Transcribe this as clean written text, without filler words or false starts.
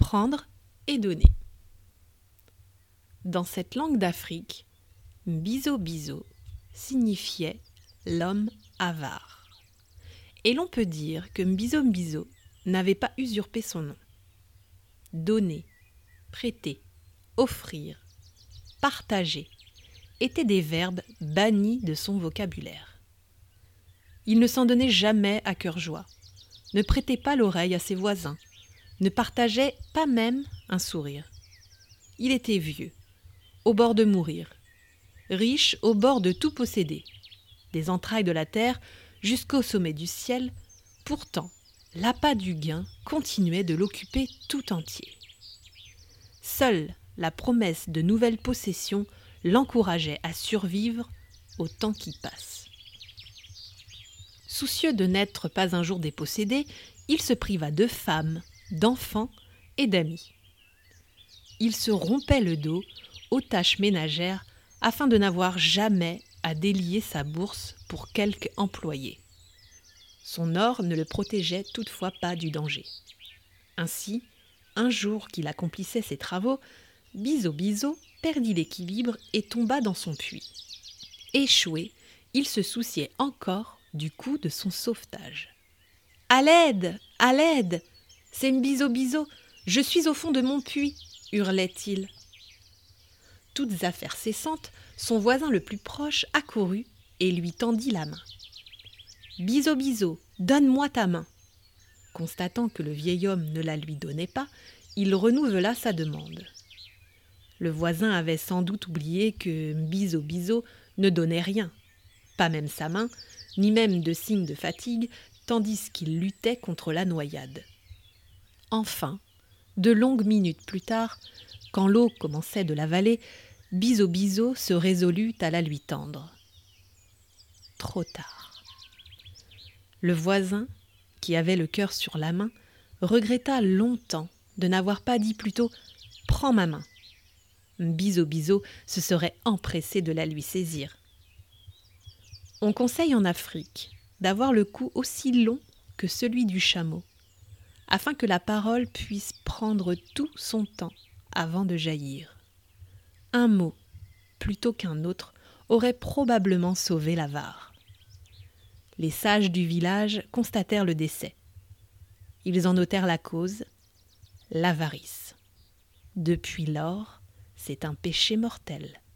prendre et donner. Dans cette langue d'Afrique, Mbizo Bizo signifiait l'homme avare. Et l'on peut dire que Mbizo Mbizo n'avait pas usurpé son nom. Donner, prêter, offrir, partager étaient des verbes bannis de son vocabulaire. Il ne s'en donnait jamais à cœur joie, ne prêtait pas l'oreille à ses voisins, ne partageait pas même un sourire. Il était vieux, au bord de mourir, riche au bord de tout posséder, des entrailles de la terre jusqu'au sommet du ciel, pourtant l'appât du gain continuait de l'occuper tout entier. Seule la promesse de nouvelles possessions l'encourageait à survivre au temps qui passe. Soucieux de n'être pas un jour dépossédé, il se priva de femmes, d'enfants et d'amis. Il se rompait le dos aux tâches ménagères afin de n'avoir jamais à délier sa bourse pour quelque employé. Son or ne le protégeait toutefois pas du danger. Ainsi, un jour qu'il accomplissait ses travaux, Bizo Bizo perdit l'équilibre et tomba dans son puits. Échoué, il se souciait encore du coût de son sauvetage. « À l'aide! À l'aide! C'est Mbizo Bizo! Je suis au fond de mon puits !» hurlait-il. Toutes affaires cessantes, son voisin le plus proche accourut et lui tendit la main. « Bizo Bizo, donne-moi ta main !» Constatant que le vieil homme ne la lui donnait pas, il renouvela sa demande. Le voisin avait sans doute oublié que Mbizo Bizo ne donnait rien, pas même sa main, ni même de signe de fatigue, tandis qu'il luttait contre la noyade. Enfin, de longues minutes plus tard, quand l'eau commençait de l'avaler, Bizo Bizo se résolut à la lui tendre. Trop tard. Le voisin, qui avait le cœur sur la main, regretta longtemps de n'avoir pas dit plutôt « Prends ma main ». Mbizo Bizo se serait empressé de la lui saisir. On conseille en Afrique d'avoir le cou aussi long que celui du chameau, afin que la parole puisse prendre tout son temps avant de jaillir. Un mot, plutôt qu'un autre, aurait probablement sauvé l'avare. Les sages du village constatèrent le décès. Ils en notèrent la cause, l'avarice. Depuis lors, c'est un péché mortel.